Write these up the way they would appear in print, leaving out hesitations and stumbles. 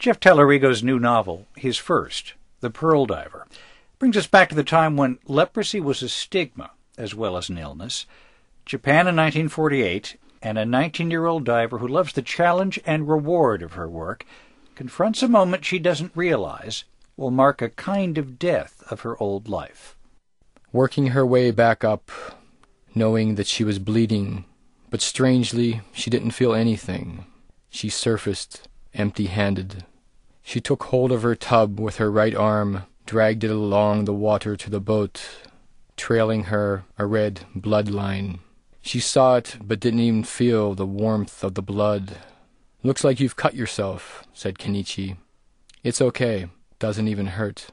Jeff Tallarigo's new novel, his first, The Pearl Diver, brings us back to the time when leprosy was a stigma as well as an illness. Japan in 1948, and a 19-year-old diver who loves the challenge and reward of her work confronts a moment she doesn't realize will mark a kind of death of her old life. Working her way back up, knowing that she was bleeding, but strangely, she didn't feel anything. She surfaced empty-handed. She took hold of her tub with her right arm, dragged it along the water to the boat, trailing her a red blood line. She saw it, but didn't even feel the warmth of the blood. "Looks like you've cut yourself," said Kenichi. "It's okay. Doesn't even hurt."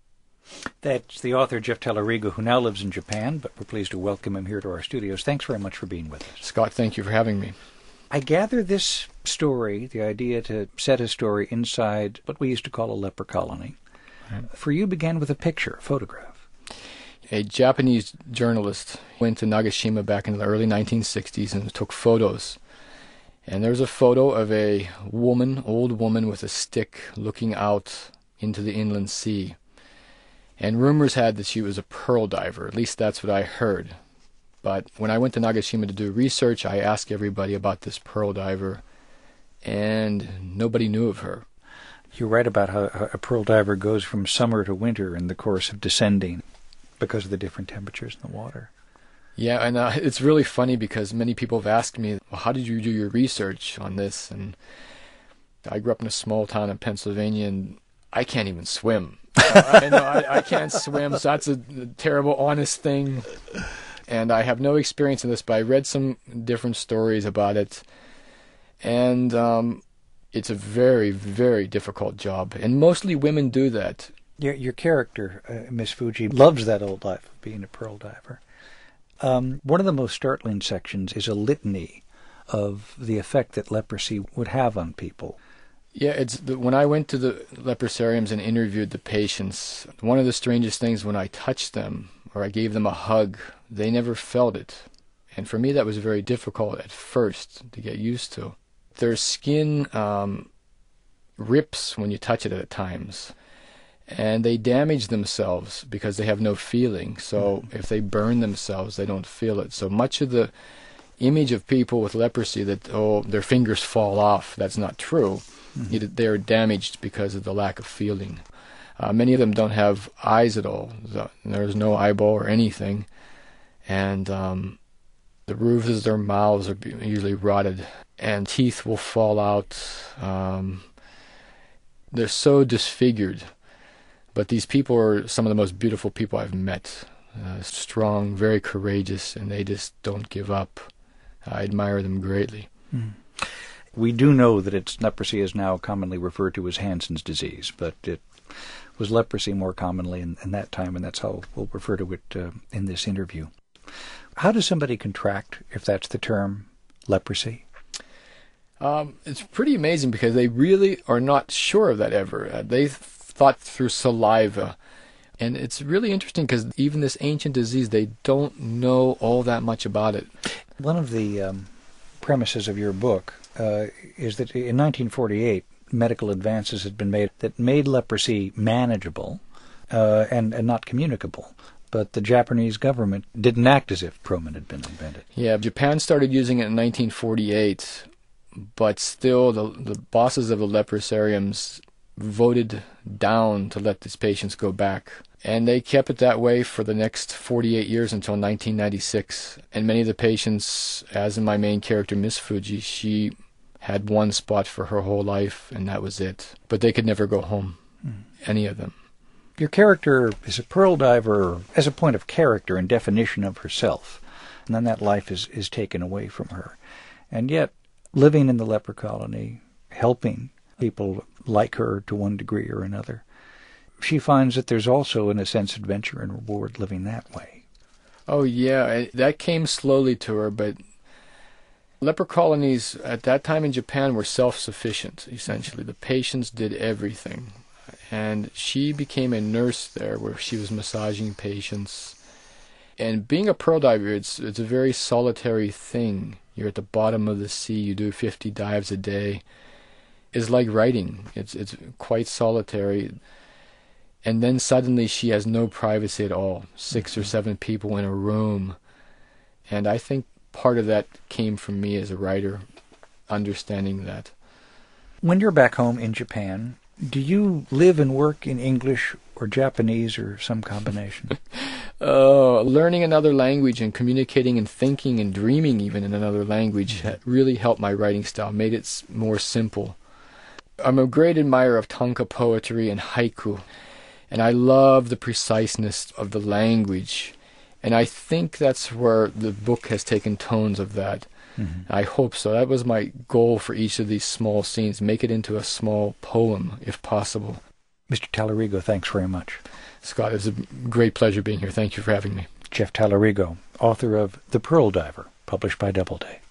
That's the author, Jeff Tallarigo, who now lives in Japan, but we're pleased to welcome him here to our studios. Thanks very much for being with us. Scott, thank you for having me. I gather this story, the idea to set a story inside what we used to call a leper colony, for you began with a picture, a photograph. A Japanese journalist went to Nagashima back in the early 1960s and took photos. And there's a photo of a woman, old woman with a stick looking out into the inland sea. And rumors had that she was a pearl diver. At least that's what I heard. But when I went to Nagashima to do research, I asked everybody about this pearl diver, and nobody knew of her. You write about how a pearl diver goes from summer to winter in the course of descending because of the different temperatures in the water. Yeah, and it's really funny because many people have asked me, well, how did you do your research on this? And I grew up in a small town in Pennsylvania, and I can't even swim. I can't swim, so that's a terrible, honest thing. And I have no experience in this, but I read some different stories about it. And it's a very, very difficult job. And mostly women do that. Your character, Miss Fuji, loves that old life of being a pearl diver. One of the most startling sections is a litany of the effect that leprosy would have on people. Yeah, when I went to the leprosariums and interviewed the patients, one of the strangest things when I touched them or I gave them a hug, they never felt it. And for me that was very difficult at first to get used to. Their skin rips when you touch it at times. And they damage themselves because they have no feeling. So if they burn themselves, they don't feel it. So much of the image of people with leprosy that, their fingers fall off, that's not true. They're damaged because of the lack of feeling. Many of them don't have eyes at all. There's no eyeball or anything. And the roofs of their mouths are usually rotted. And teeth will fall out. They're so disfigured. But these people are some of the most beautiful people I've met. Strong, very courageous, and they just don't give up. I admire them greatly. We do know that leprosy is now commonly referred to as Hansen's disease, but it was leprosy more commonly in that time, and that's how we'll refer to it in this interview. How does somebody contract, if that's the term, leprosy? It's pretty amazing because they really are not sure of that ever. They thought through saliva. And it's really interesting because even this ancient disease, they don't know all that much about it. One of the premises of your book is that in 1948, medical advances had been made that made leprosy manageable and not communicable. But the Japanese government didn't act as if Promin had been invented. Yeah, Japan started using it in 1948, but still the bosses of the leprosariums voted down to let these patients go back. And they kept it that way for the next 48 years until 1996. And many of the patients, as in my main character, Miss Fuji, she had one spot for her whole life, and that was it. But they could never go home, any of them. Your character is a pearl diver as a point of character and definition of herself. And then that life is taken away from her. And yet, living in the leper colony, helping people like her to one degree or another, she finds that there's also, in a sense, adventure and reward living that way. Oh, yeah. That came slowly to her, but leper colonies at that time in Japan were self-sufficient, essentially. The patients did everything. And she became a nurse there where she was massaging patients. And being a pearl diver, it's a very solitary thing. You're at the bottom of the sea. You do 50 dives a day. is like writing. It's quite solitary. And then suddenly she has no privacy at all. 6 or 7 people in a room. And I think part of that came from me as a writer, understanding that. When you're back home in Japan, do you live and work in English or Japanese or some combination? Learning another language and communicating and thinking and dreaming even in another language really helped my writing style, made it more simple. I'm a great admirer of tanka poetry and haiku, and I love the preciseness of the language, and I think that's where the book has taken tones of that. Mm-hmm. I hope so. That was my goal for each of these small scenes, make it into a small poem, if possible. Mr. Talarigo, thanks very much. Scott, it's a great pleasure being here. Thank you for having me. Jeff Talarigo, author of The Pearl Diver, published by Doubleday.